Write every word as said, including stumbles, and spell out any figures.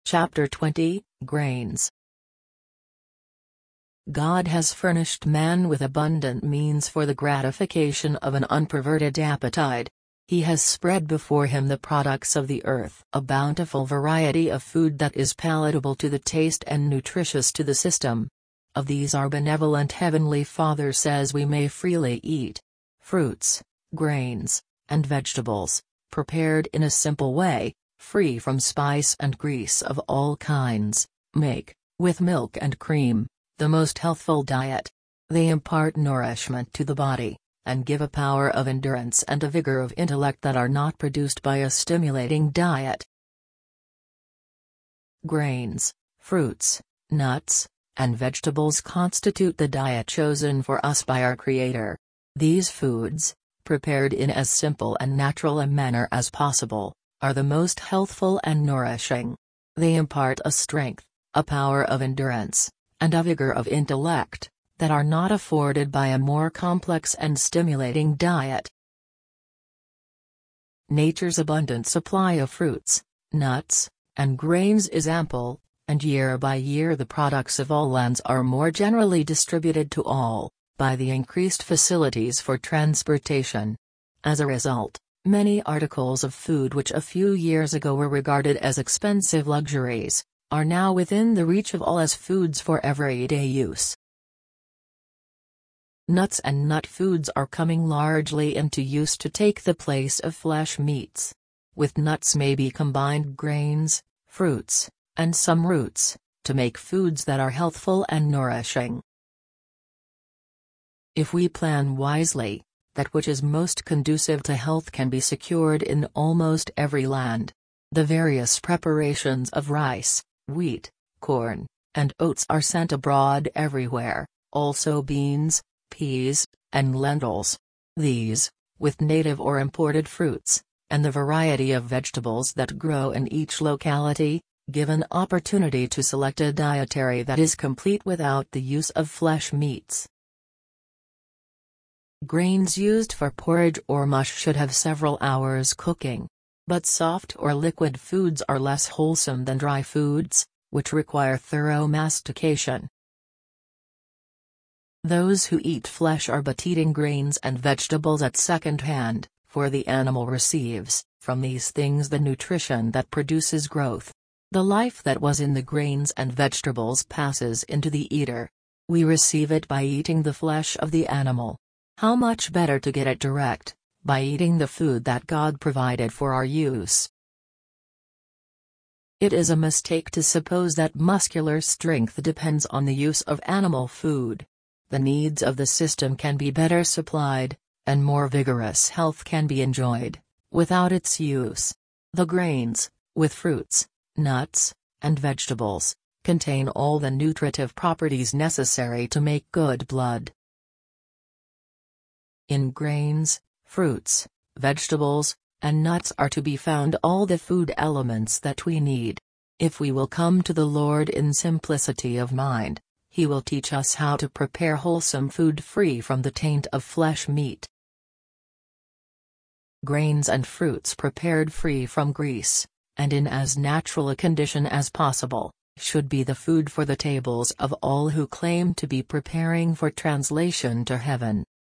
Chapter twenty, Grains. God has furnished man with abundant means for the gratification of an unperverted appetite. He has spread before him the products of the earth, a bountiful variety of food that is palatable to the taste and nutritious to the system. Of these our benevolent Heavenly Father says we may freely eat fruits, grains, and vegetables, prepared in a simple way, free from spice and grease of all kinds, make, with milk and cream, the most healthful diet. They impart nourishment to the body, and give a power of endurance and a vigor of intellect that are not produced by a stimulating diet. Grains, fruits, nuts, and vegetables constitute the diet chosen for us by our Creator. These foods, prepared in as simple and natural a manner as possible, are the most healthful and nourishing. They impart a strength, a power of endurance, and a vigor of intellect, that are not afforded by a more complex and stimulating diet. Nature's abundant supply of fruits, nuts, and grains is ample, and year by year the products of all lands are more generally distributed to all, by the increased facilities for transportation. As a result, many articles of food which a few years ago were regarded as expensive luxuries, are now within the reach of all as foods for everyday use. Nuts and nut foods are coming largely into use to take the place of flesh meats. With nuts may be combined grains, fruits, and some roots, to make foods that are healthful and nourishing. If we plan wisely, that which is most conducive to health can be secured in almost every land. The various preparations of rice, wheat, corn, and oats are sent abroad everywhere, also beans, peas, and lentils. These, with native or imported fruits, and the variety of vegetables that grow in each locality, give an opportunity to select a dietary that is complete without the use of flesh meats. Grains used for porridge or mush should have several hours cooking. But soft or liquid foods are less wholesome than dry foods, which require thorough mastication. Those who eat flesh are but eating grains and vegetables at second hand, for the animal receives, from these things the nutrition that produces growth. The life that was in the grains and vegetables passes into the eater. We receive it by eating the flesh of the animal. How much better to get it direct, by eating the food that God provided for our use. It is a mistake to suppose that muscular strength depends on the use of animal food. The needs of the system can be better supplied, and more vigorous health can be enjoyed, without its use. The grains, with fruits, nuts, and vegetables, contain all the nutritive properties necessary to make good blood. In grains, fruits, vegetables, and nuts are to be found all the food elements that we need. If we will come to the Lord in simplicity of mind, He will teach us how to prepare wholesome food free from the taint of flesh meat. Grains and fruits prepared free from grease, and in as natural a condition as possible, should be the food for the tables of all who claim to be preparing for translation to heaven.